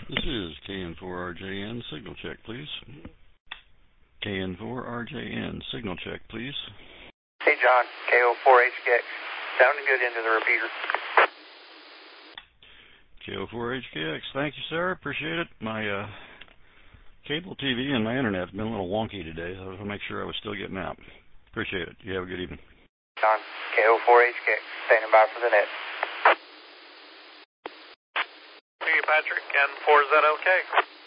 This is KN4RJN. Signal check, please. KN4RJN. Signal check, please. Hey, John. KO4HKX. Sounding good into the repeater. KO4HKX. Thank you, sir. Appreciate it. My cable TV and my internet have been a little wonky today. I was going to make sure I was still getting out. Appreciate it. You have a good evening. John. KO4HKX. Standing by for the net. Hey, Patrick. N4, is that okay?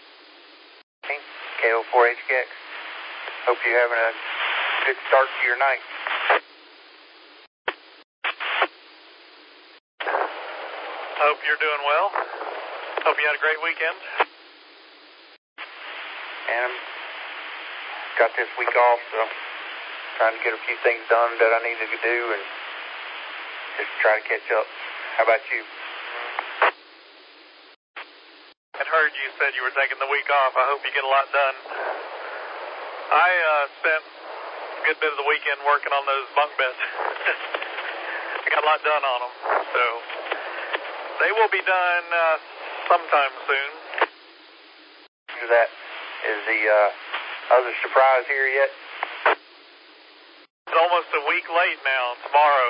KO4HKX. Hope you're having a good start to your night. Hope you're doing well. Hope you had a great weekend. And got this week off, so trying to get a few things done that I needed to do and just try to catch up. How about you? I heard you said you were taking the week off. I hope you get a lot done. I spent a good bit of the weekend working on those bunk beds. I got a lot done on them, so they will be done sometime soon. After that, is the other surprise here yet? It's almost a week late now. Tomorrow,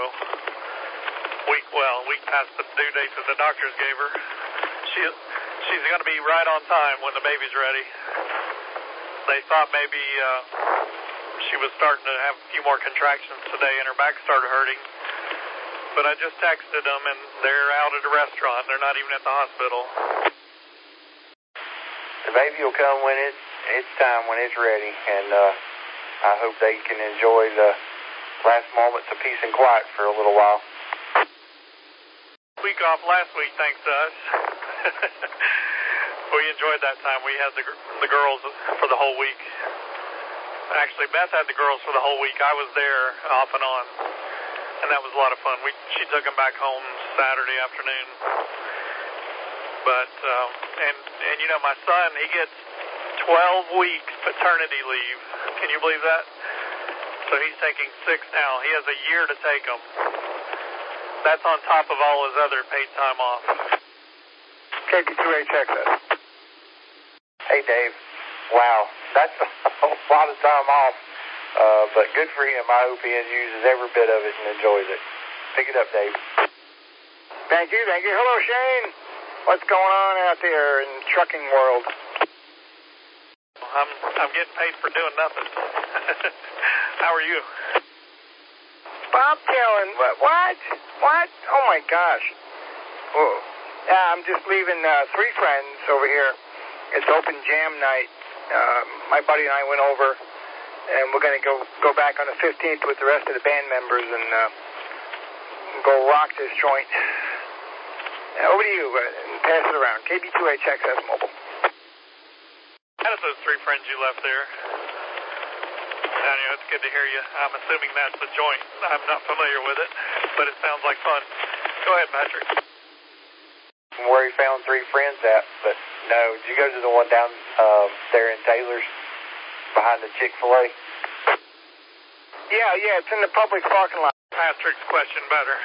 a week past the due date that the doctors gave her. She's going to be right on time when the baby's ready. They thought maybe she was starting to have a few more contractions today and her back started hurting. But I just texted them and they're out at a restaurant. They're not even at the hospital. The baby will come when it's time, when it's ready. And I hope they can enjoy the last moments of peace and quiet for a little while. Week off last week, thanks to us. We enjoyed that time. We had the girls for the whole week. Actually, Beth had the girls for the whole week. I was there off and on, and that was a lot of fun. She took them back home Saturday afternoon. But and you know, my son, he gets 12 weeks paternity leave. Can you believe that? So he's taking 6 now. He has a year to take them. That's on top of all his other paid time off. KP2HXS. Hey, Dave. Wow, that's a lot of time off. But good for him. I hope he uses every bit of it and enjoys it. Pick it up, Dave. Thank you. Hello, Shane. What's going on out there in the trucking world? I'm getting paid for doing nothing. How are you? Bobtailing. What? Oh, my gosh. Whoa. Yeah, I'm just leaving 3 friends over here. It's open jam night. My buddy and I went over, and we're going to go back on the 15th with the rest of the band members and go rock this joint. Over to you. Pass it around. KB2HXS Mobile. How did those 3 friends you left there? It's good to hear you. I'm assuming that's the joint. I'm not familiar with it, but it sounds like fun. Go ahead, Patrick. Where he found 3 friends at, but no. Did you go to the one down there in Taylor's behind the Chick-fil-A? Yeah, it's in the public parking lot. Patrick's question better.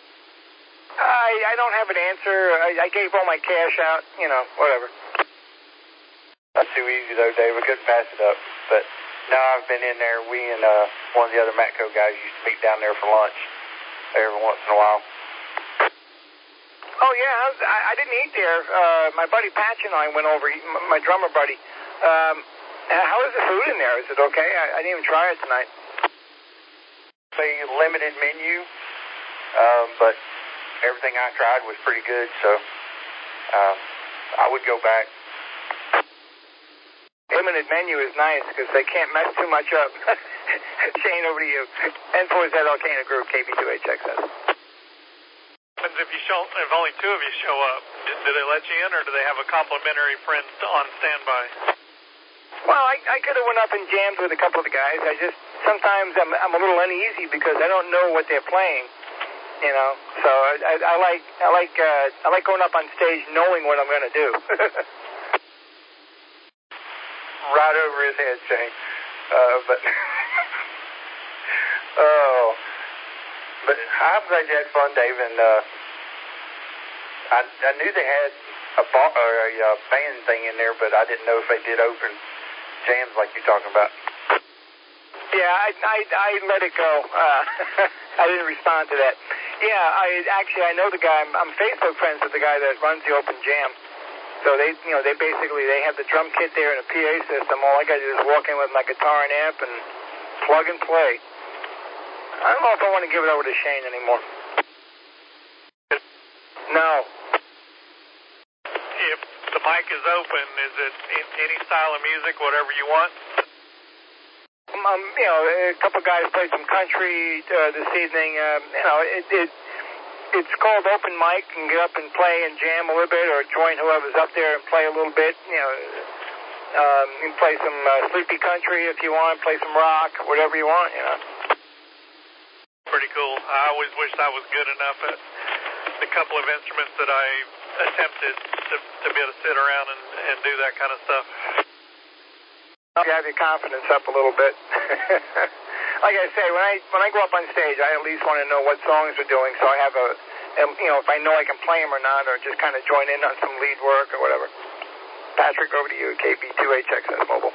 I don't have an answer. I gave all my cash out, whatever. That's too easy, though, Dave. I couldn't pass it up. But no, I've been in there. We and one of the other Matco guys used to meet down there for lunch every once in a while. Oh, yeah, I didn't eat there. My buddy Patch and I went over, my drummer buddy. How is the food in there? Is it okay? I didn't even try it tonight. It's a limited menu, but everything I tried was pretty good, so I would go back. Limited menu is nice because they can't mess too much up. Shane, over to you. N4Z Volcano Group, KB2HXS. If only 2 of you show up, do they let you in, or do they have a complimentary friend on standby? Well, I could have went up and jammed with a couple of the guys. Sometimes I'm a little uneasy because I don't know what they're playing, So I like going up on stage knowing what I'm going to do. Right over his head, Shane. But I'm glad you had fun, Dave, and I knew they had a band thing in there, but I didn't know if they did open jams like you're talking about. Yeah, I let it go. I didn't respond to that. Yeah, I know the guy. I'm Facebook friends with the guy that runs the Open Jam. So they have the drum kit there and a PA system. All I got to do is walk in with my guitar and amp and plug and play. I don't know if I want to give it over to Shane anymore. No. If the mic is open, is it any style of music, whatever you want? A couple guys played some country this evening. It's called open mic. You can get up and play and jam a little bit, or join whoever's up there and play a little bit. You can play some sleepy country if you want. Play some rock, whatever you want. Pretty cool. I always wished I was good enough at the couple of instruments that I attempted to be able to sit around and do that kind of stuff. You have your confidence up a little bit. Like I say, when I go up on stage, I at least want to know what songs we're doing, so I have if I know I can play them or not, or just kind of join in on some lead work or whatever. Patrick, over to you, KB2HXS Mobile.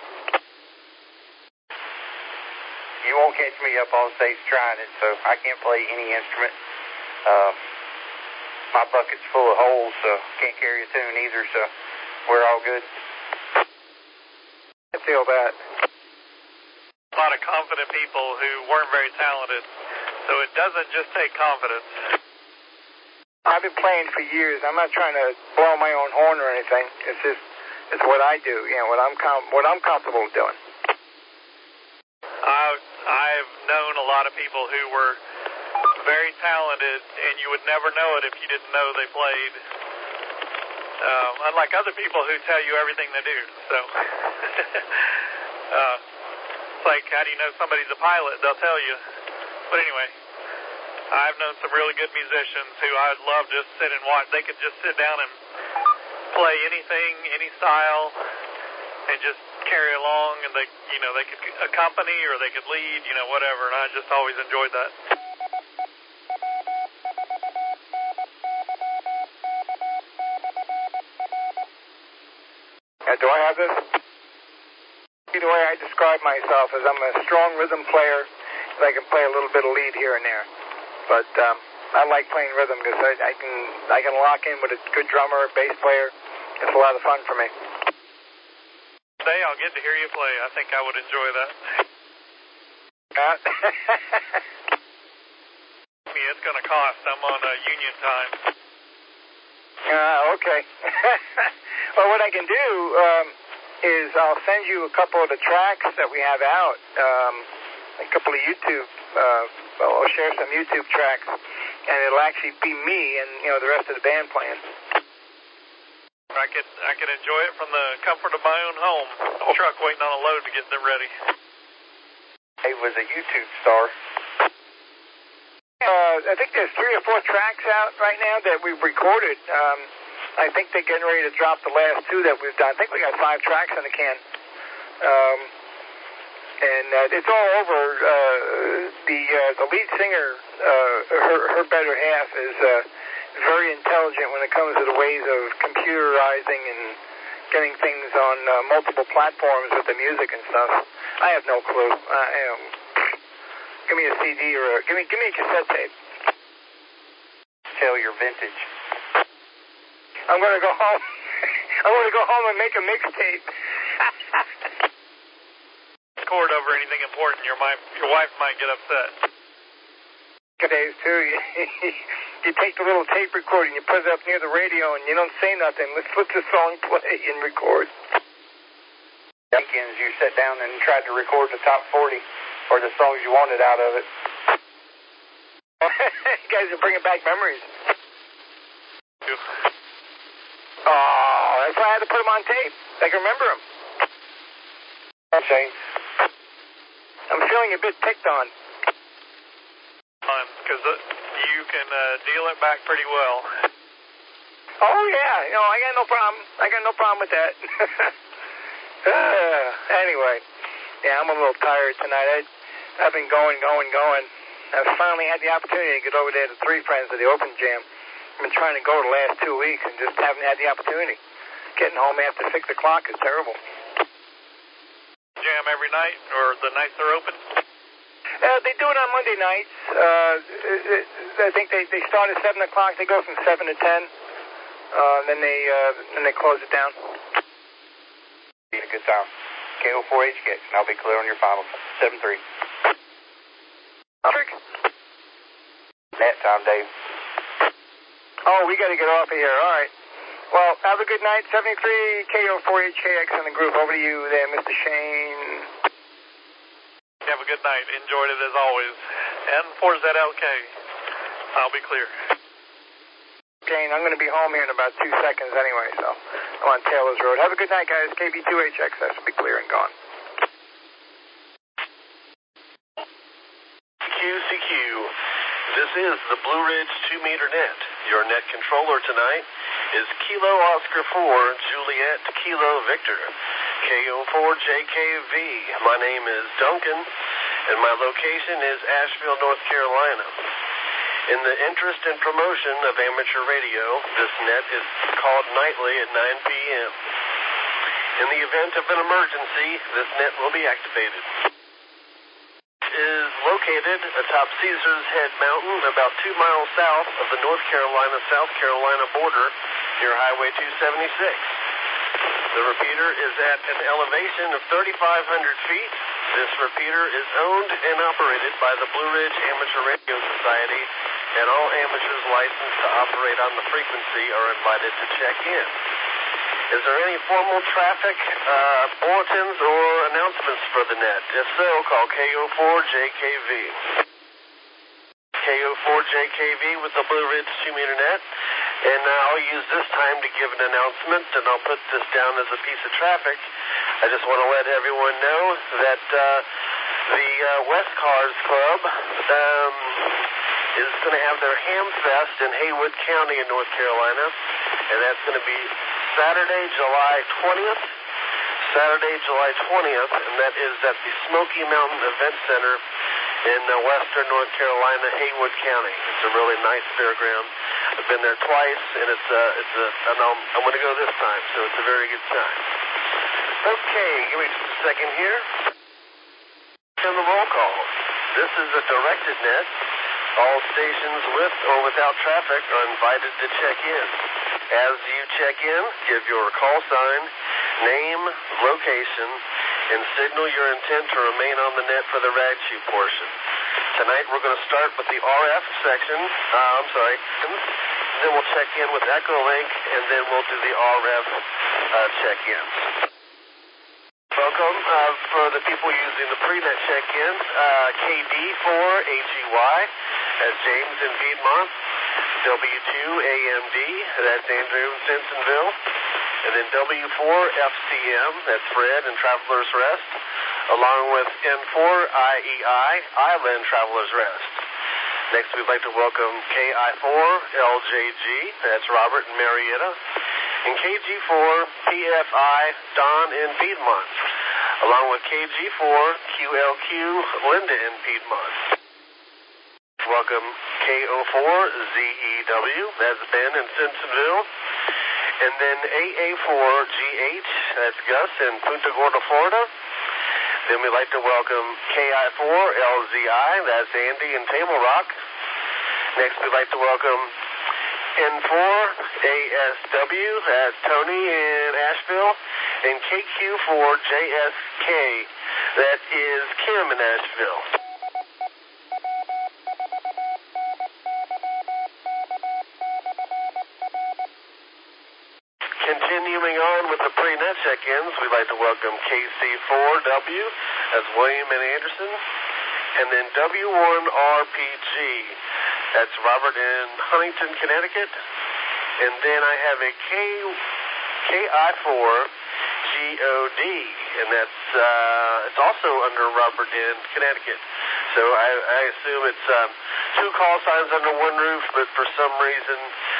You won't catch me up on stage trying it, so I can't play any instrument. My bucket's full of holes, so can't carry a tune either, so we're all good. I feel that. A lot of confident people who weren't very talented, so it doesn't just take confidence. I've been playing for years. I'm not trying to blow my own horn or anything. It's what I do, what I'm comfortable doing. I've known a lot of people who were very talented, and you would never know it if you didn't know they played. Unlike other people who tell you everything they do. So, it's like, how do you know somebody's a pilot? They'll tell you. But anyway, I've known some really good musicians who I'd love to sit and watch. They could just sit down and play anything, any style, and just carry along, and they could accompany or they could lead, whatever. And I just always enjoyed that. Do I have this? The way I describe myself is I'm a strong rhythm player, and I can play a little bit of lead here and there. But I like playing rhythm because I can lock in with a good drummer, bass player. It's a lot of fun for me. Today I'll get to hear you play. I think I would enjoy that. It's going to cost. I'm on union time. Okay. Well, what I can do is I'll send you a couple of the tracks that we have out, a couple of YouTube, I'll share some YouTube tracks, and it'll actually be me and, the rest of the band playing. I could enjoy it from the comfort of my own home. No truck waiting on a load to get them ready. He was a YouTube star. I think there's 3 or 4 tracks out right now that we've recorded. I think they're getting ready to drop the last 2 that we've done. I think we got 5 tracks in the can. And it's all over. The lead singer, her better half, is very intelligent when it comes to the ways of computerizing and getting things on multiple platforms with the music and stuff. I have no clue. Give me a CD or give me a cassette tape. Tell your vintage. I'm gonna go home. I'm gonna go home and make a mixtape. Record over anything important. Your wife might get upset. Nowadays too, you take the little tape recorder and you put it up near the radio and you don't say nothing. Let's let the song play and record. Weekends you sat down and tried to record the top 40 or the songs you wanted out of it. You guys are bringing back memories. Yeah. Oh, that's why I had to put them on tape. I can remember them. Okay. I'm feeling a bit picked on. Because you can deal it back pretty well. Oh, yeah. I got no problem. I got no problem with that. Anyway, yeah, I'm a little tired tonight. I've been going. I finally had the opportunity to get over there to 3 friends at the Open Jam. been trying to go the last 2 weeks and just haven't had the opportunity. Getting home after 6 o'clock is terrible. Jam every night, or the nights they're open? They do it on Monday nights. I think they start at 7 o'clock. They go from 7 to 10. Then they close it down. Be a good time. KO4HKX, and I'll be clear on your final. 7-3. Net time, Dave. Oh, we got to get off of here. All right. Well, have a good night. 73 KO4HKX in the group. Over to you there, Mr. Shane. Have a good night. Enjoyed it as always. And for ZLK, I'll be clear. Shane, I'm going to be home here in about 2 seconds anyway, so I'm on Taylor's Road. Have a good night, guys. KB2HXS will be clear and gone. QCQ. This is the Blue Ridge 2-meter net. Your net controller tonight is Kilo Oscar 4 Juliet Kilo Victor KO4JKV. My name is Duncan, and my location is Asheville, North Carolina. In the interest and promotion of amateur radio, this net is called nightly at 9 p.m. In the event of an emergency, this net will be activated. Is located atop Caesars Head Mountain, about 2 miles south of the North Carolina-South Carolina border near Highway 276. The repeater is at an elevation of 3,500 feet. This repeater is owned and operated by the Blue Ridge Amateur Radio Society, and all amateurs licensed to operate on the frequency are invited to check in. Is there any formal traffic bulletins or announcements for the net? If so, call KO4JKV. KO4JKV with the Blue Ridge 2-meter net. And I'll use this time to give an announcement, and I'll put this down as a piece of traffic. I just want to let everyone know that the West Cars Club is going to have their Ham Fest in Haywood County in North Carolina, and that's going to be Saturday, July 20th. Saturday, July 20th, and that is at the Smoky Mountain Event Center in western North Carolina, Haywood County. It's a really nice fairground. I've been there twice, and and I'm going to go this time, so it's a very good time. Okay, give me just a second here. And the roll call. This is a directed net. All stations with or without traffic are invited to check in. As you check in, give your call sign, name, location, and signal your intent to remain on the net for the rag shoe portion. Tonight we're going to start with the RF section. Then we'll check in with Echolink, and then we'll do the RF check-ins. Welcome for the people using the pre-net check-in. KD4AGY, that's James in Piedmont. W2AMD, that's Andrew in Simpsonville. And then W4FCM, that's Fred in Traveler's Rest, along with N4IEI, Island Traveler's Rest. Next, we'd like to welcome KI4LJG, that's Robert in Marietta, and KG4PFI, Don in Piedmont, along with KG4QLQ, Linda in Piedmont. Welcome KO4ZEW, that's Ben in Simpsonville. And then AA4GH, that's Gus in Punta Gorda, Florida. Then we'd like to welcome KI4LZI, that's Andy in Table Rock. Next, we'd like to welcome N4ASW, that's Tony in Asheville. And KQ4JSK, that is Kim in Asheville. Continuing on with the pre-net check-ins, we'd like to welcome KC4W, that's William and Anderson, and then W1RPG, that's Robert in Huntington, Connecticut, and then I have a KI4GOD, and that's it's also under Robert in Connecticut. So I assume it's two call signs under one roof, but for some reason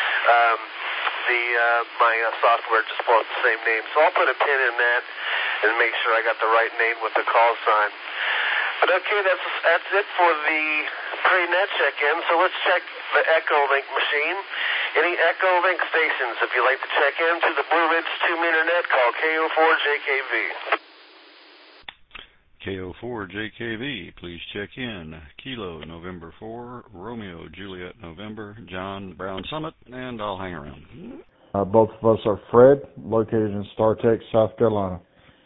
my software just brought the same name. So I'll put a pin in that and make sure I got the right name with the call sign. But okay, that's it for the pre-net check-in. So let's check the Echolink machine. Any Echo Link stations, if you'd like to check in to the Blue Ridge 2-meter net, call KO4JKV. KO4JKV, please check in. Kilo, November 4, Romeo, Juliet, November, John, Brown Summit, and I'll hang around. Both of us are Fred, located in StarTech, South Carolina.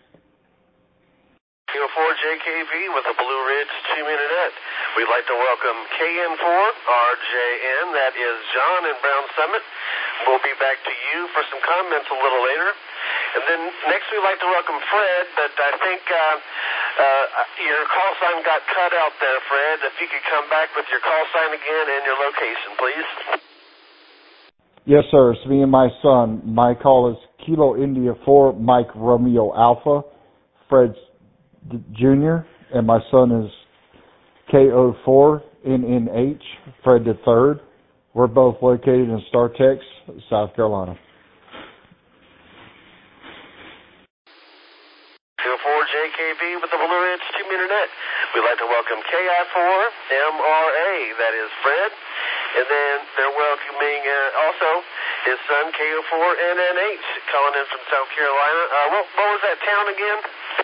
KO4JKV with the Blue Ridge 2-meter net. We'd like to welcome KN4RJN, that is John in Brown Summit. We'll be back to you for some comments a little later. And then next we'd like to welcome Fred, but I think your call sign got cut out there, Fred. If you could come back with your call sign again and your location, please. Yes, sir. It's me and my son. My call is Kilo India 4, Mike Romeo Alpha, Fred Jr., and my son is KO4NNH, Fred III. We're both located in StarTech, South Carolina. KO4JKV with the Blue Ridge 2-meter net. We'd like to welcome KI4MRA, that is Fred. And then they're welcoming also his son, KO4NNH, calling in from South Carolina. What was that town again?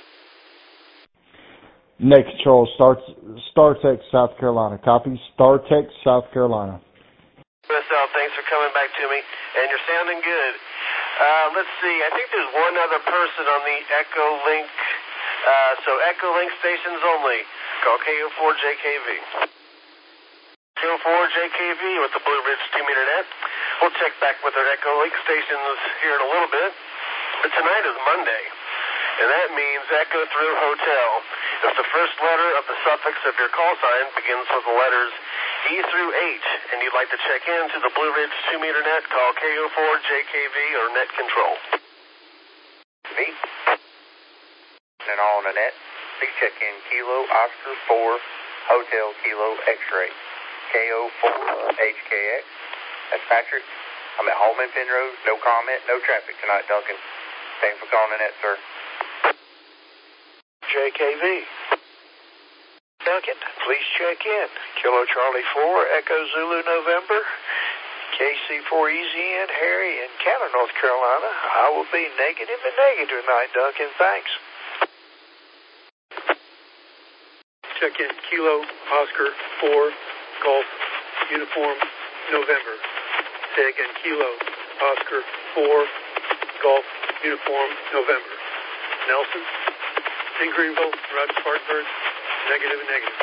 Net Control, StarTech, South Carolina. Copy, StarTech, South Carolina. Thanks for coming back to me. And you're sounding good. Let's see. I think there's one other person on the Echo Link. So Echo Link stations only. Call KO4JKV. KO4JKV with the Blue Ridge 2-meter net. We'll check back with our Echo Link stations here in a little bit. But tonight is Monday, and that means Echo through Hotel. If the first letter of the suffix of your call sign begins with the letters E through H, and you'd like to check in to the Blue Ridge 2-meter net, call KO4JKV or Net Control. V. And on the net, please check in Kilo Oscar 4 Hotel Kilo X-Ray. KO4HKX. That's Patrick. I'm at home in Penrose. No comment, no traffic tonight, Duncan. Thanks for calling the net, sir. JKV. Duncan, please check in. Kilo Charlie 4, Echo Zulu November, KC4EZN, Harry in Canton, North Carolina. I will be negative and negative tonight, Duncan. Thanks. Check in Kilo Oscar 4 Golf Uniform November. Say again, Kilo Oscar 4 Golf Uniform November. Nelson in Greenville, Roger Spartanburg, negative and negative.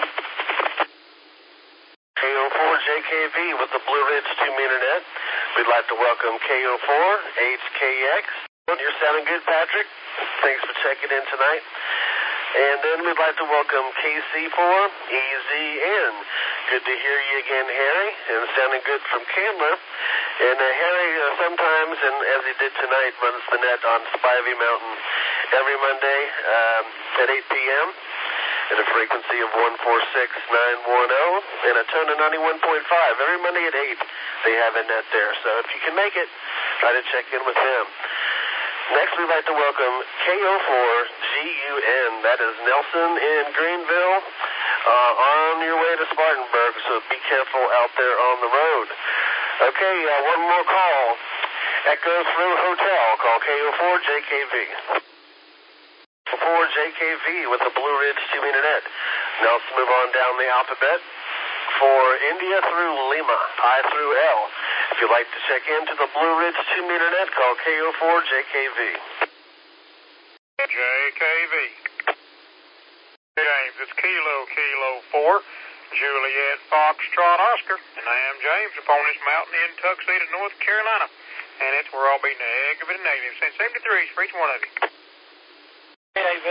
KO4JKV with the Blue Ridge 2-meter net. We'd like to welcome KO4HKX. You're sounding good, Patrick. Thanks for checking in tonight. And then we'd like to welcome KC4EZN. Good to hear you again, Harry, and sounding good from Candler. And Harry sometimes, and as he did tonight, runs the net on Spivey Mountain every Monday at 8 p.m. at a frequency of 146.910 and a tone of 91.5. Every Monday at 8, they have a net there. So if you can make it, try to check in with him. Next, we'd like to welcome KO4GUN. That is Nelson in Greenville, on your way to Spartanburg, so be careful out there on the road. Okay, one more call. Echo through Hotel. Call KO4JKV. 4JKV with the Blue Ridge 2-meter net. Now let's move on down the alphabet. For India through Lima, I through L. If you'd like to check into the Blue Ridge 2-meter net, call KO4JKV. JKV. James, it's Kilo 4, Juliet Foxtrot Oscar, and I am James upon this mountain in Tuxedo, North Carolina. And it's where I'll be negative and negative. Send 73s for each one of you. JKV.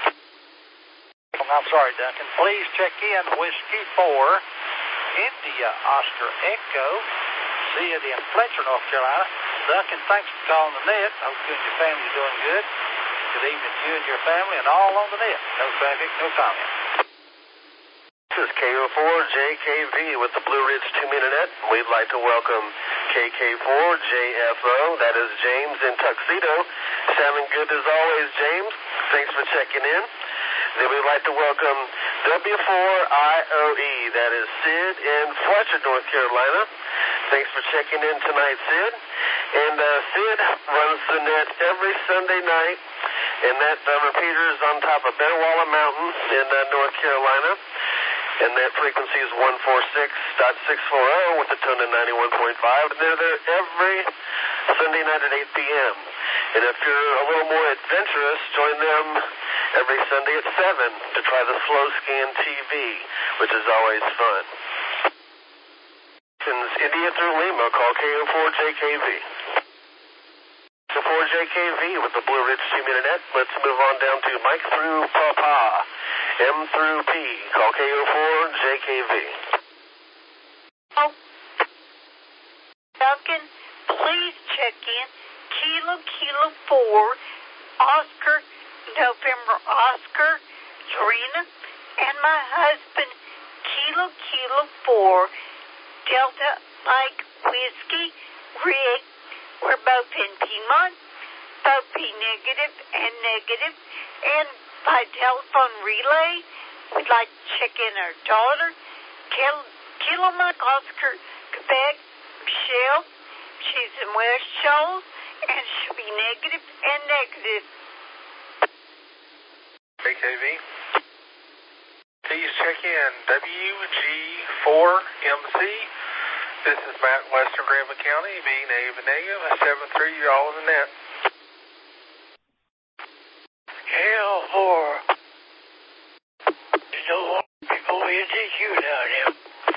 I'm sorry, Duncan. Please check in Whiskey 4, India Oscar Echo, Zia in Fletcher, North Carolina. Duncan, thanks for calling the net. I hope you and your family are doing good. Good evening to you and your family and all on the net. No traffic, no comment. This is KO4JKV with the Blue Ridge 2-meter net. We'd like to welcome KK4JFO. That is James in Tuxedo. Sounding good as always, James. Thanks for checking in. Then we'd like to welcome W4IOE. That is Sid in Fletcher, North Carolina. Thanks for checking in tonight, Sid. And Sid runs the net every Sunday night, and that repeater is on top of Bearwalla Mountain in North Carolina. And that frequency is 146.640 with a tone of 91.5. And they're there every Sunday night at 8 p.m. And if you're a little more adventurous, join them every Sunday at 7 to try the Slow Scan TV, which is always fun. India through Lima, call KO4JKV. KO4JKV with the Blue Ridge 2-meter net. Let's move on down to Mike through Papa, M through P. Call KO4JKV. Oh, Duncan, please check in. Kilo 4, Oscar, November Oscar, Lorena, and my husband, Kilo 4, Delta Mike Whiskey, Rick. We're both in Piedmont, both P negative and negative, and by telephone relay, we'd like to check in our daughter, Kilo Mike Oscar, Quebec, Michelle. She's in West Shoals, and she'll be negative and negative. KKV. Please check in WG4MC. This is Matt, Western Grambling County, B negative and negative, 7-3, you're all in the net. KL4. There's no more people in the queue down here.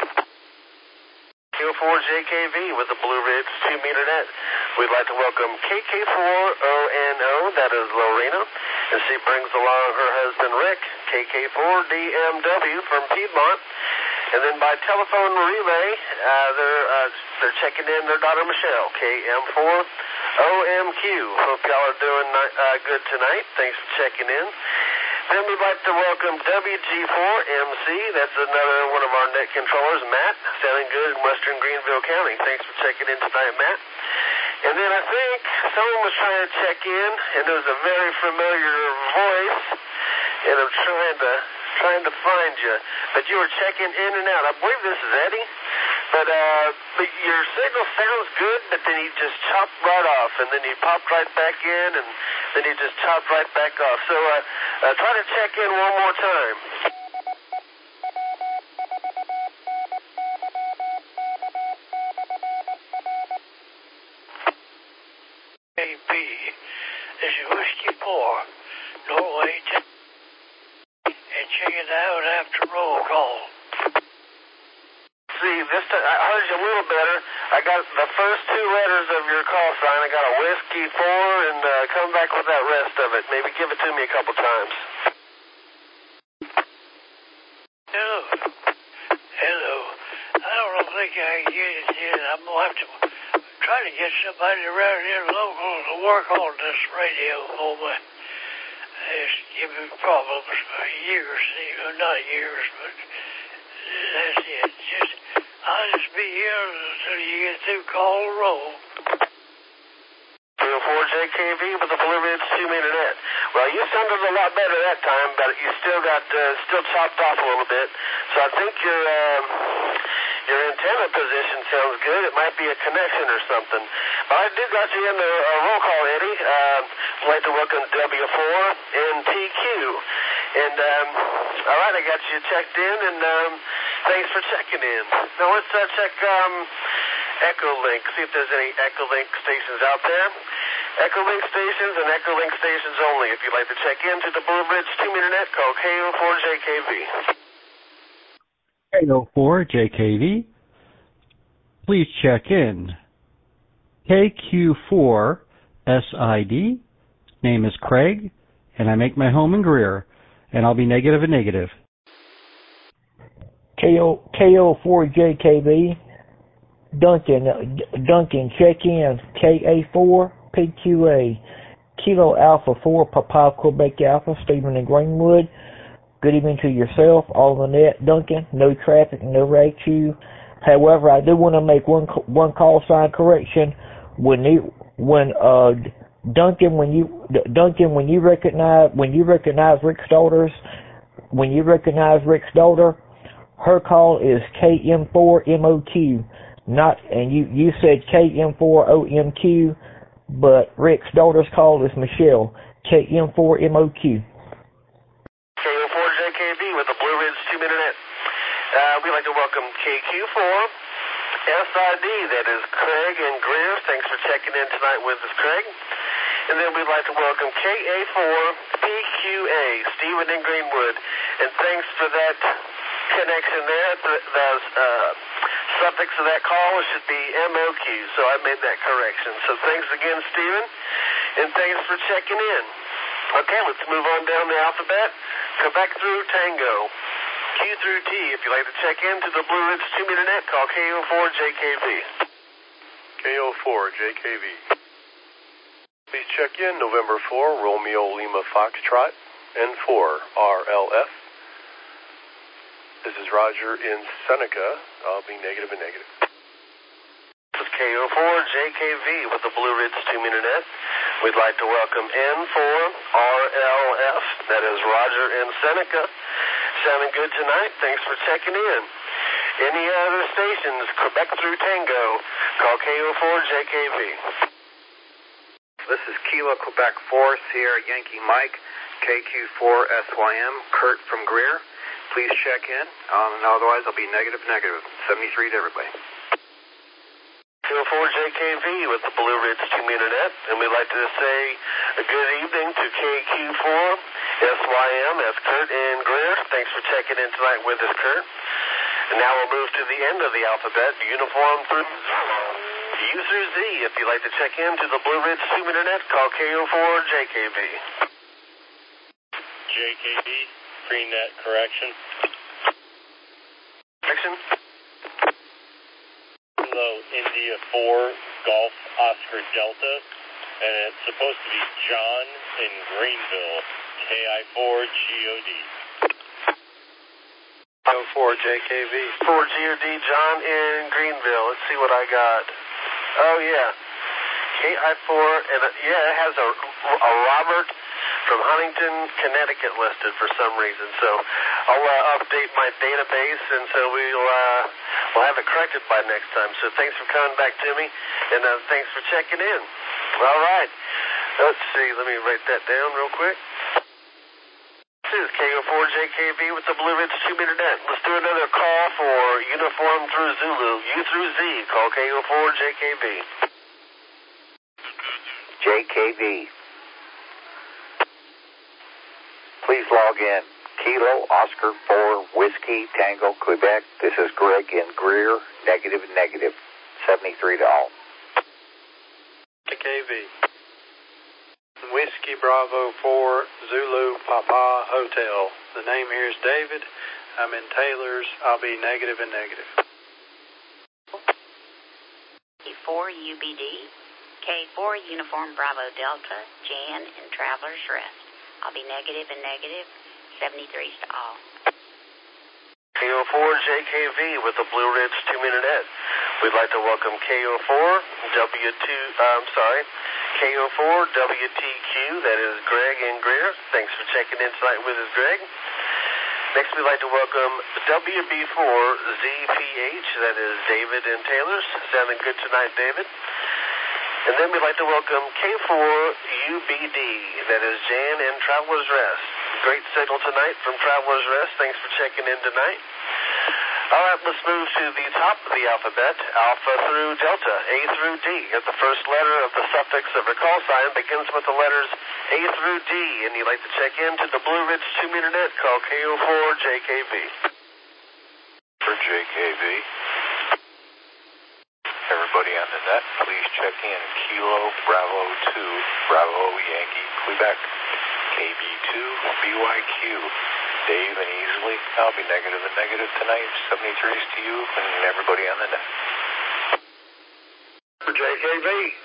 KO4JKV with the Blue Ridge 2-meter net. We'd like to welcome KK4ONO, that is Lorena, and she brings along her husband Rick, KK4DMW from Piedmont. And then by telephone relay, they're checking in their daughter Michelle, KM4OMQ. Hope y'all are doing good tonight. Thanks for checking in. Then we'd like to welcome WG4MC. That's another one of our net controllers, Matt, sounding good in Western Greenville County. Thanks for checking in tonight, Matt. And then I think someone was trying to check in, and it was a very familiar voice, and I'm trying to find you. But you were checking in and out. I believe this is Eddie. But your signal sounds good, but then you just chopped right off, and then you popped right back in, and then you just chopped right back off. So try to check in one more time. AP, this is Whiskey 4, Norway, and check it out after roll call. See, this time, I heard you a little better. I got the first two letters of your call sign. I got a Whiskey 4, and come back with that rest of it. Maybe give it to me a couple times. Hello. I don't think I can get it in. I'm going to have to try to get somebody around here local to work on this radio for me. It's given me problems for years, not years, but that's it. I'll just be here until you get through call roll. 4JKV with the Blue Ridge 2-meter net. Well, you sounded a lot better that time, but you still got still chopped off a little bit. So I think your antenna position sounds good. It might be a connection or something. But I do got you in the roll call, Eddie. I'd like to welcome W4 and TQ. And all right, I got you checked in, and thanks for checking in. Now let's check Echolink. See if there's any Echolink stations out there. Echolink stations and Echolink stations only. If you'd like to check into the Blue Ridge 2-meter net, call KO4JKV. KO4JKV. Please check in. KQ4SID. Name is Craig, and I make my home in Greer, and I'll be negative and negative. KO4JKV. Duncan, check in. KA4PQA. Kilo Alpha 4, Papa Quebec Alpha, Stephen and Greenwood. Good evening to yourself, all on the net. Duncan, no traffic, no rate you. However, I do want to make one call sign correction. When you recognize Rick's daughter, her call is KM4MOQ, And you said KM4OMQ, but Rick's daughter's call is Michelle, KM4MOQ. KO4JKB with the Blue Ridge 2-minute net. We'd like to welcome KQ4SID, that is Craig and Greer. Thanks for checking in tonight with us, Craig. And then we'd like to welcome KA4PQA, Stephen in Greenwood. And thanks for that connection there. The suffix of that call should be MOQ, so I made that correction. So thanks again, Stephen, and thanks for checking in. Okay, let's move on down the alphabet. Quebec through Tango. Q through T. If you'd like to check in to the Blue Ridge 2-minute net, call KO4JKV. KO4JKV. Please check in November 4, Romeo Lima Foxtrot, N4RLF. This is Roger in Seneca. I'll be negative and negative. This is KO4JKV with the Blue Ridge 2-minute net. We'd like to welcome N4RLF. That is Roger in Seneca. Sounding good tonight. Thanks for checking in. Any other stations, Quebec through Tango, call KO4JKV. This is Kilo Quebec 4, Sierra Yankee Mike, KQ4SYM, Kurt from Greer. Please check in, and otherwise I'll be negative, 73 to everybody. KO4JKV with the Blue Ridge 2-minute net, and we'd like to say a good evening to KQ4SYM, that's Kurt and Greer. Thanks for checking in tonight with us, Kurt. And now we'll move to the end of the alphabet, uniform through U through Z. If you'd like to check in to the Blue Ridge 2-minute net, call KO4JKV. JKV, green net correction. Correction. Hello, India 4, Golf Oscar Delta, and it's supposed to be John in Greenville, KI4GOD. KO4JKV. 4GOD, John in Greenville. Let's see what I got. Oh, yeah. KI4, and it has a Robert from Huntington, Connecticut listed for some reason. So I'll update my database, and so we'll have it corrected by next time. So thanks for coming back to me, and thanks for checking in. All right. Let's see. Let me write that down real quick. This is KO4JKV with the Blue Ridge 2-minute net. Let's do another call for uniform through Zulu. U through Z. Call KO4JKV. JKV. Please log in. Kilo Oscar 4 Whiskey Tango Quebec. This is Greg in Greer. Negative. 73 to all. JKV. Whiskey Bravo 4 Zulu Papa Hotel. The name here is David. I'm in Taylor's. I'll be negative. K4 UBD. K4 Uniform Bravo Delta. Jan in Traveler's Rest. I'll be negative, 73s to all. KO4JKV with the Blue Ridge 2-minute net. We'd like to welcome KO4WTQ, that is Greg and Greer. Thanks for checking in tonight with us, Greg. Next, we'd like to welcome WB4ZPH, that is David and Taylor's. Sounding good tonight, David. And then we'd like to welcome K4UBD, that is Jan and Traveler's Rest. Great signal tonight from Traveler's Rest. Thanks for checking in tonight. All right, let's move to the top of the alphabet, Alpha through Delta, A through D. At the first letter of the suffix of the call sign begins with the letters A through D, and you'd like to check in to the Blue Ridge 2-minute net, call KO4JKV. For JKV. Everybody on the net, please check in. Kilo Bravo 2, Bravo Yankee Quebec, KB2 BYQ. Dave and Easley, I'll be negative tonight. 73s to you and everybody on the net. For JKV.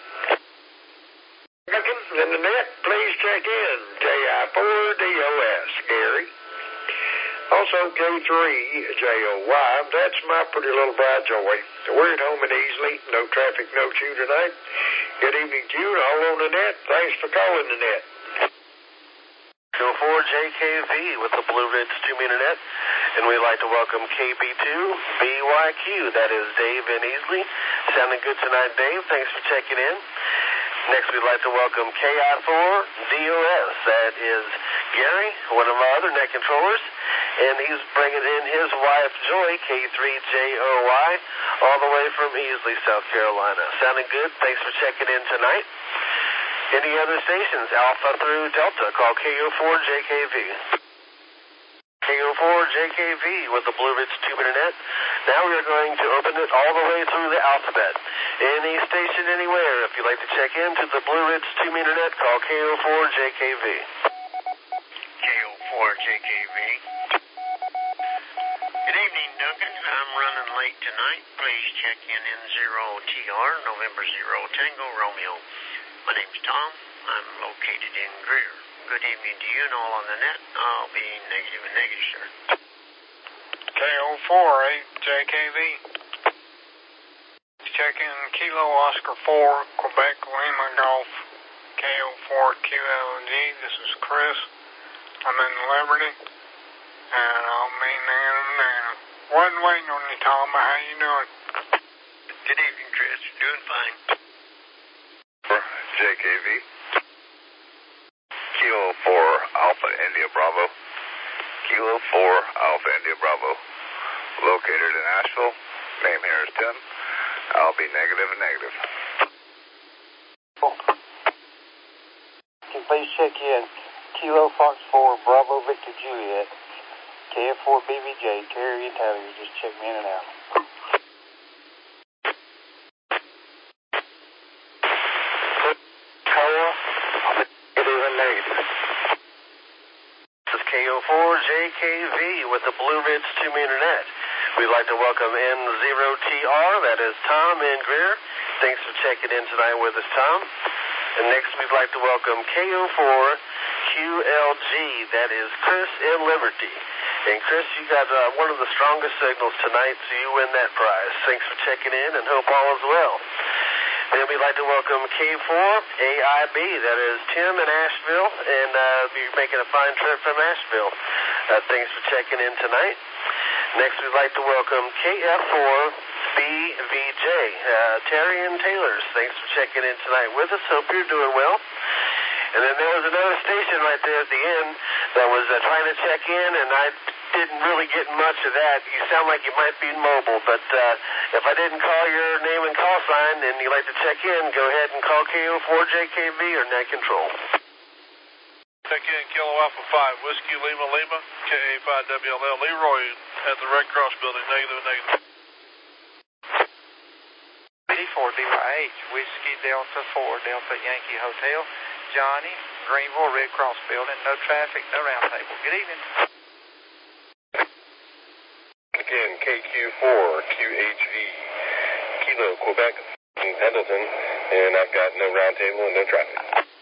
In the net, please check in. JI4DOS, Gary. Also K3JOY. That's my pretty little bride, Joy. We're at home in Easley. No traffic, no chew tonight. Good evening to you and all on the net. Thanks for calling the net. KO4JKV with the Blue Ridge 2-minute net. And we'd like to welcome KB2 BYQ. That is Dave and Easley. Sounding good tonight, Dave. Thanks for checking in. Next, we'd like to welcome KI4 DOS. That is Gary, one of our other net controllers. And he's bringing in his wife, Joy, K3JOY, all the way from Easley, South Carolina. Sounding good. Thanks for checking in tonight. Any other stations, Alpha through Delta, call KO4JKV. KO4JKV with the Blue Ridge 2 Internet. Now we are going to open it all the way through the alphabet. Any station anywhere, if you'd like to check in to the Blue Ridge 2 Internet, call KO4JKV. KO4JKV. Good evening, Duncan. I'm running late tonight. Please check in N0TR, November 0 Tango Romeo. My name's Tom. I'm located in Greer. Good evening to you and all on the net. I'll be negative and negative, sir. KO4JKV. Check in Kilo Oscar 4, Quebec Lima Golf. KO4QLG. This is Chris. I'm in Liberty. And I'll be negative. Wasn't waiting on you, Tom. How you doing? Good evening, Chris. Doing fine. JKV. Kilo 4 Alpha India Bravo. Kilo 4 Alpha India Bravo. Located in Asheville. Name here is Tim. I'll be negative and negative. Can you please check in Kilo Fox 4 Bravo Victor Juliet. KF4 BVJ, Terry and Tyler, just check me in and out. This is KO4JKV with the Blue Ridge 2 Internet. We'd like to welcome N0TR, that is Tom in Greer. Thanks for checking in tonight with us, Tom. And next we'd like to welcome KO4QLG, that is Chris in Liberty. And Chris, you got one of the strongest signals tonight, so you win that prize. Thanks for checking in and hope all is well. And we'd like to welcome K4AIB, that is Tim in Asheville, and be making a fine trip from Asheville. Thanks for checking in tonight. Next, we'd like to welcome KF4BVJ, Terry and Taylors. Thanks for checking in tonight with us. Hope you're doing well. And then there was another station right there at the end that was trying to check in, and I didn't really get much of that. You sound like you might be mobile, but if I didn't call your name and call sign and you'd like to check in, go ahead and call KO4JKV or Net Control. Check in Kilo Alpha 5, Whiskey Lima Lima, KA5WLL, Leroy at the Red Cross Building, negative. D4DYH, Whiskey Delta 4, Delta Yankee Hotel, Johnny, Greenville, Red Cross Building, no traffic, no round table. Good evening. Again, KQ4QHV, Kilo Quebec, Pendleton, and I've got no round table and no traffic.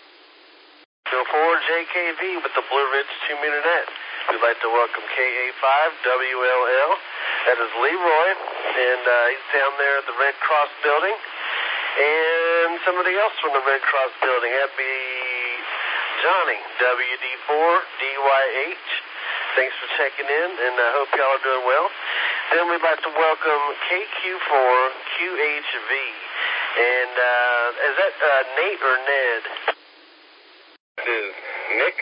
KO4JKV with the Blue Ridge 2 Internet. We'd like to welcome KA5WLL. That is Leroy, and he's down there at the Red Cross Building. And somebody else from the Red Cross Building. That'd be Johnny, WD4DYH. Thanks for checking in, and I hope y'all are doing well. Then we'd like to welcome KQ4QHV. And is that Nate or Ned? This is Nick.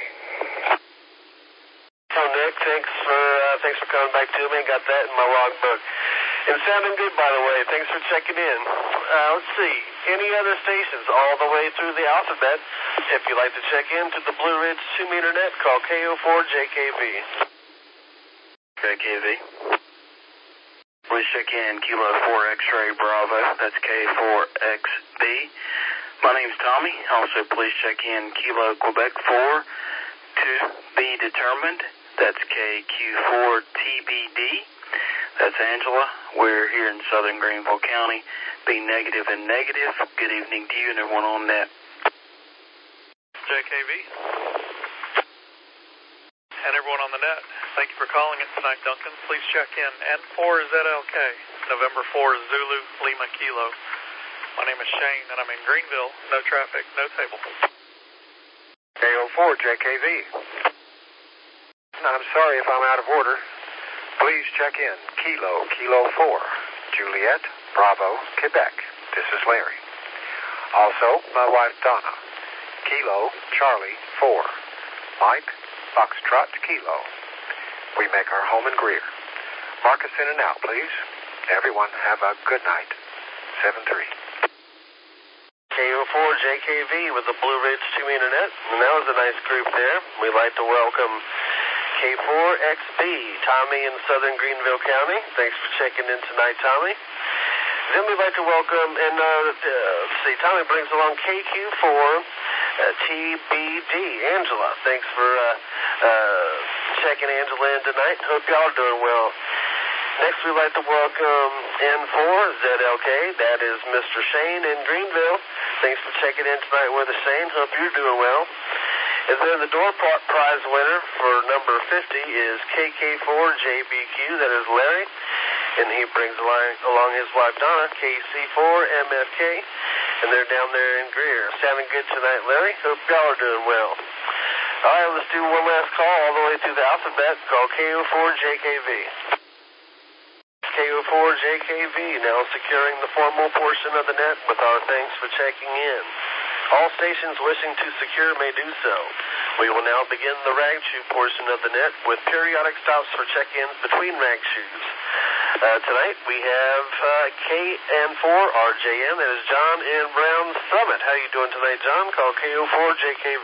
Oh, Nick, thanks for coming back to me. Got that in my logbook. And sounding good, by the way. Thanks for checking in. Let's see. Any other stations all the way through the alphabet? If you'd like to check in to the Blue Ridge 2 Internet, call KO4JKV. JKV. Please check in Kilo 4 X-Ray Bravo. That's K4XB. My name's Tommy. Also, please check in Kilo Quebec 4 to be determined. That's KQ4TBD. That's Angela. We're here in southern Greenville County. Be negative and negative. Good evening to you and everyone on net. JKV. And everyone on the net, thank you for calling in tonight, Duncan. Please check in. N4 is ZLK. November 4 is Zulu, Lima Kilo. My name is Shane, and I'm in Greenville. No traffic, no table. KO4 JKV. I'm sorry if I'm out of order. Please check in Kilo 4, Juliet, Bravo, Quebec. This is Larry. Also, my wife Donna. Kilo, Charlie, 4. Mike, Foxtrot, Kilo. We make our home in Greer. Mark us in and out, please. Everyone have a good night. 7-3. KO4JKV with the Blue Ridge 2 Internet, and that was a nice group there. We'd like to welcome K4XB, Tommy in southern Greenville County. Thanks for checking in tonight, Tommy. Then we'd like to welcome, and let's see, Tommy brings along KQ4 TBD, Angela. Thanks for checking Angela in tonight. Hope y'all are doing well. Next, we'd like to welcome N4ZLK. That is Mr. Shane in Greenville. Thanks for checking in tonight with us, Shane. Hope you're doing well. And then the door prize winner for number 50 is KK4JBQ. That is Larry. And he brings along his wife, Donna, KC4MFK. And they're down there in Greer. Sounding good tonight, Larry. Hope y'all are doing well. All right, let's do one last call all the way through the alphabet. Call KO4JKV. KO4JKV now securing the formal portion of the net with our thanks for checking in. All stations wishing to secure may do so. We will now begin the rag chew portion of the net with periodic stops for check-ins between rag chews. Tonight we have KN4RJN. That is John in Brown Summit. How you doing tonight, John? Call KO4JKV.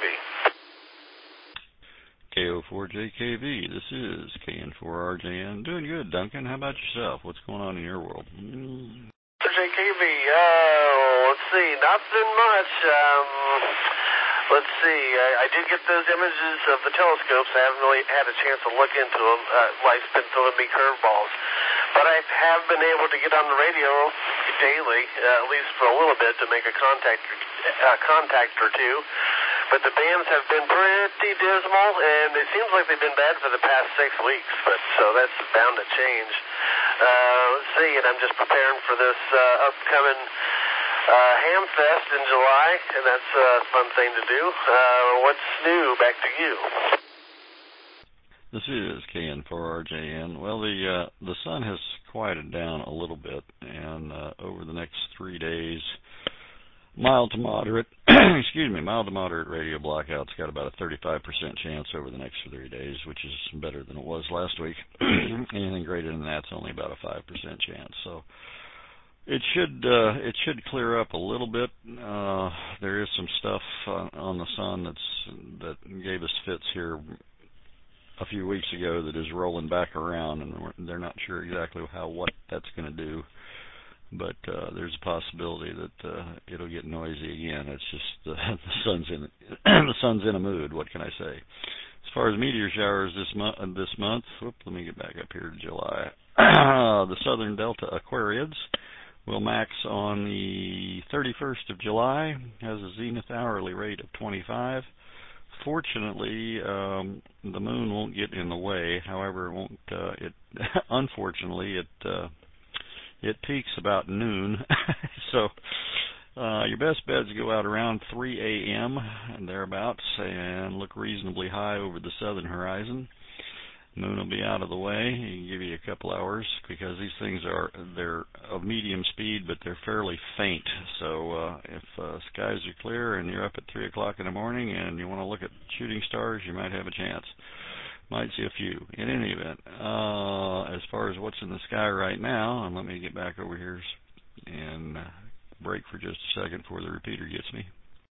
KO4JKV, this is KN4RJN. Doing good, Duncan. How about yourself? What's going on in your world? JKV, let's see, nothing much. Let's see, I did get those images of the telescopes. I haven't really had a chance to look into them. Life's been throwing me curveballs. But I have been able to get on the radio daily, at least for a little bit, to make a contact or two. But the bands have been pretty dismal, and it seems like they've been bad for the past 6 weeks. But so that's bound to change. Let's see, and I'm just preparing for this upcoming Hamfest in July, and that's a fun thing to do. What's new? Back to you. This is KN4RJN. Well, the sun has quieted down a little bit, and over the next 3 days, mild to moderate, mild to moderate radio blackout's got about a 35% chance over the next 3 days, which is better than it was last week. Anything greater than that's only about a 5% chance. So it should clear up a little bit. There is some stuff on the sun that gave us fits here a few weeks ago that is rolling back around, and they're not sure exactly what that's going to do. But there's a possibility that it'll get noisy again. It's just the sun's in a mood. What can I say? As far as meteor showers this month, let me get back up here to July. The Southern Delta Aquariids will max on the 31st of July. Has a zenith hourly rate of 25. Fortunately, the moon won't get in the way. However, unfortunately, it peaks about noon. So your best bets go out around 3 a.m. and thereabouts and look reasonably high over the southern horizon. Moon will be out of the way. He can give you a couple hours because these things they're of medium speed, but they're fairly faint. So if skies are clear and you're up at 3 o'clock in the morning and you want to look at shooting stars, you might have a chance. Might see a few. In any event, as far as what's in the sky right now, and let me get back over here and break for just a second before the repeater gets me.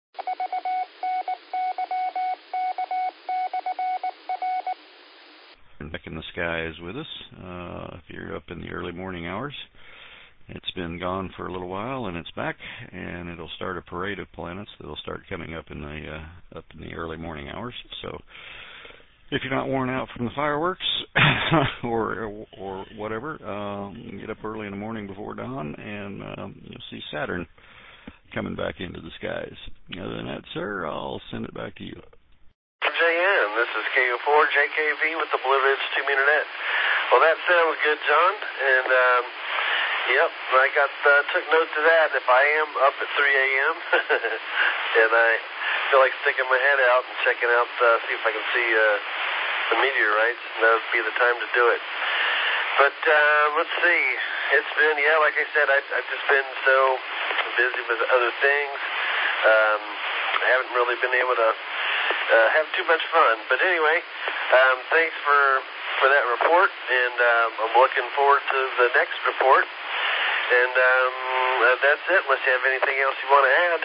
Back in the sky is with us. If you're up in the early morning hours, it's been gone for a little while, and it's back, and it'll start a parade of planets that'll start coming up in the early morning hours. So if you're not worn out from the fireworks or whatever, get up early in the morning before dawn, and you'll see Saturn coming back into the skies. Other than that, sir, I'll send it back to you. JN, this is KO4JKV with the Blue Ridge 2 Internet. Well, that sounds good, John. And yep, I took note to that. If I am up at 3 a.m. and I feel like sticking my head out and checking out, see if I can see the meteorites, that would be the time to do it. But let's see. It's been, like I said, I've just been so busy with other things. I haven't really been able to have too much fun. But anyway, thanks for that report, and I'm looking forward to the next report. And that's it, unless you have anything else you want to add.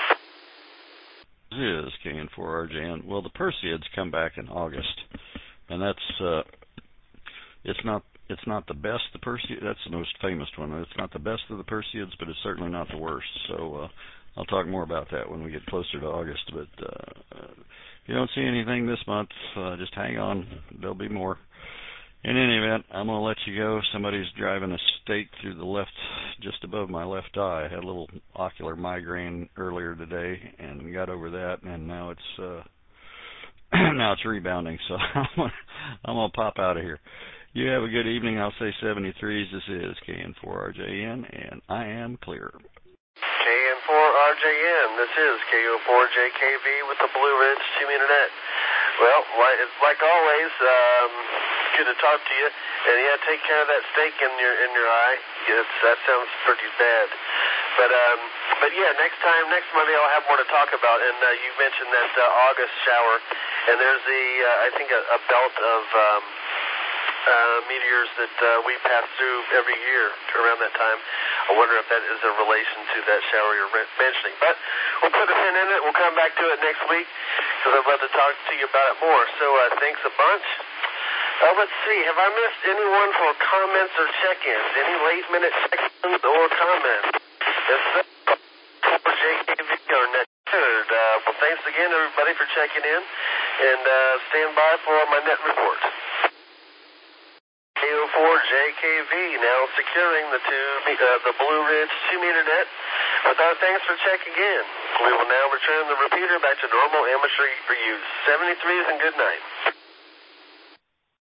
This is KN4RJN. Well, the Perseids come back in August, and that's it's not the best. The Perseids, that's the most famous one. It's not the best of the Perseids, but it's certainly not the worst. So I'll talk more about that when we get closer to August. But if you don't see anything this month, just hang on. There'll be more. In any event, I'm going to let you go. Somebody's driving a stake through the left, just above my left eye. I had a little ocular migraine earlier today and got over that, and now it's now it's rebounding. So I'm going to pop out of here. You have a good evening. I'll say 73s. This is KN4RJN, and I am clear. KN4RJN, this is KO4JKV with the Blue Ridge Team Internet. Well, like always, good to talk to you. And take care of that stake in your eye. That sounds pretty bad. But next Monday I'll have more to talk about. And you mentioned that August shower, and there's I think a belt of meteors that we pass through every year around that time. I wonder if that is a relation to that shower you're mentioning. But we'll put a pin in it. We'll come back to it next week because I'd love to talk to you about it more. So thanks a bunch. Let's see. Have I missed anyone for comments or check-ins? Any late-minute check-ins or comments? If so, for JKV or next third. Well, thanks again, everybody, for checking in. And stand by for my net report. KO4JKV now securing the Blue Ridge 2-meter net. With our thanks for checking in, we will now return the repeater back to normal amateur use. 73s and good night.